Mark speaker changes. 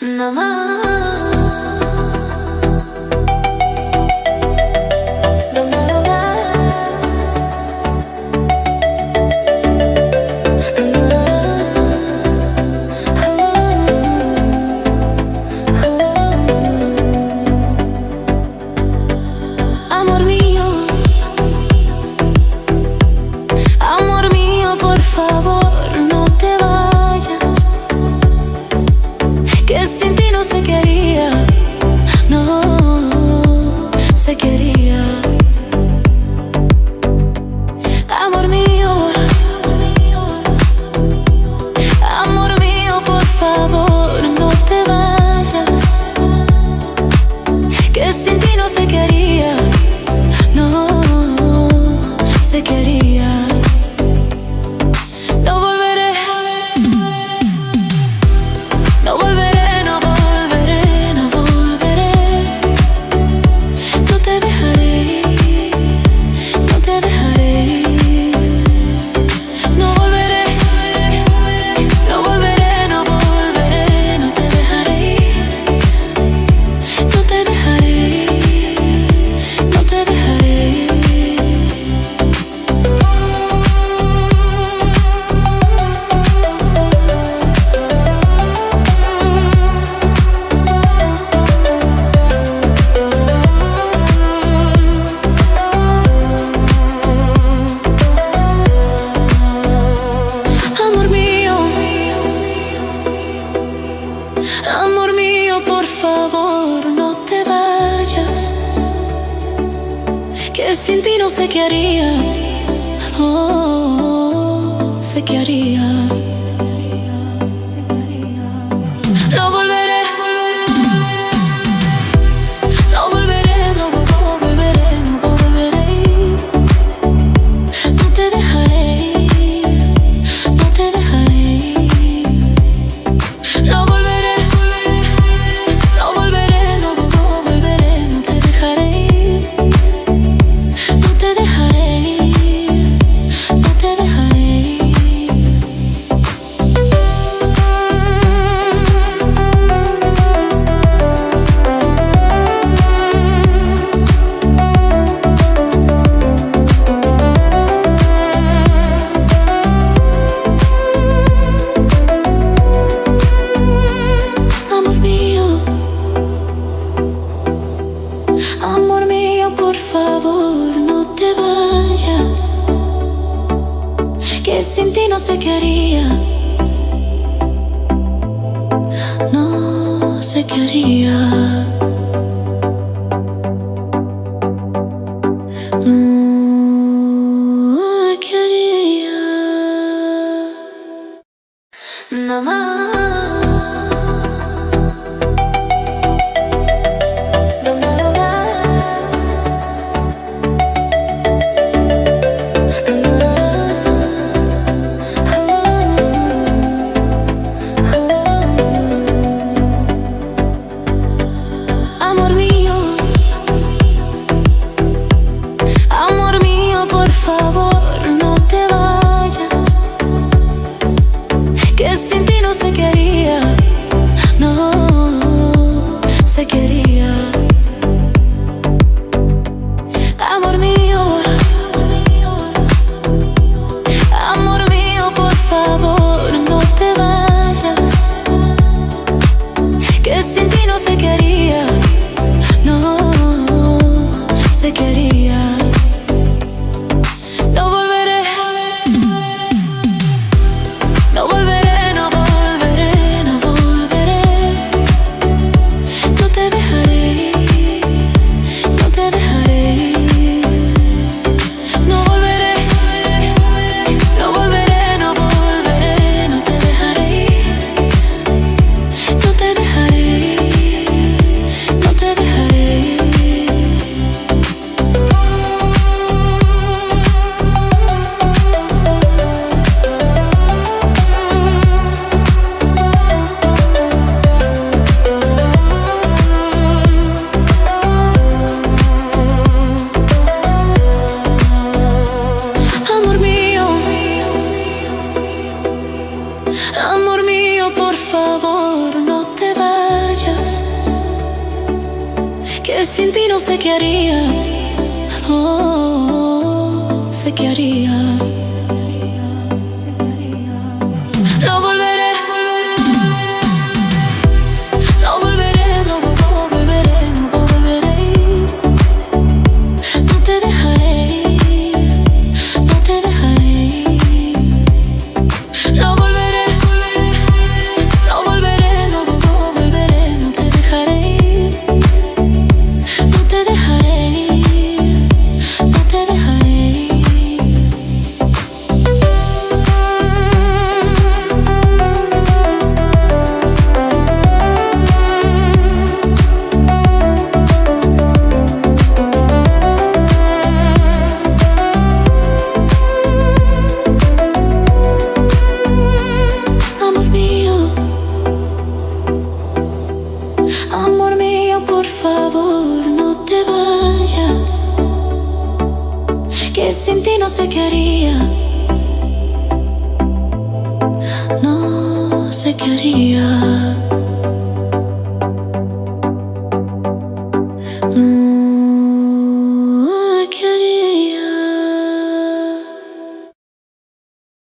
Speaker 1: nada más. Amor mío, por favor, no te vayas, que sin ti no se quería, no se quería. Amor mío, por favor, no te vayas, que sin ti no se quería, no se quería. No volveré, no volveré, no volveré, no volveré. No te dejaré ir, no te dejaré ir. No volveré, no volveré, no volveré. No te dejaré ir, no te dejaré ir, no te dejaré ir. Amor mío, por favor, no te vayas, que sin ti no sé qué haría, oh, sé qué haría. No volveré, no volveré, no volveré, no volveré. No te dejaré ir, no te dejaré ir. No volveré, no volveré, no volveré. No te dejaré ir, no te dejaré ir, no te dejaré ir. Amor mío, por favor, no te vayas, que sin ti no sé qué haría, no sé qué haría. No qué haría. Nada más. Amor mío, por favor, no te vayas, que sin ti no se quería, no se quería. Amor mío, por favor, no te vayas, que sin ti no se quería, no se quería. No volveré, no volveré, no volveré, no volveré. No te dejaré ir, no te dejaré ir. No volveré, no volveré, no volveré. No te dejaré ir, no te dejaré ir. sin ti no sé qué haría. Oh, sé qué haría. No volveré. No volveré, no volveré, no volveré. No te dejaré ir, no te dejaré ir. No volveré, no volveré, no volveré, no te dejaré ir. No te dejaré ir, no te dejaré ir. Amor mío, por favor, no te vayas, que sin ti no sé qué haría. No sé qué haría.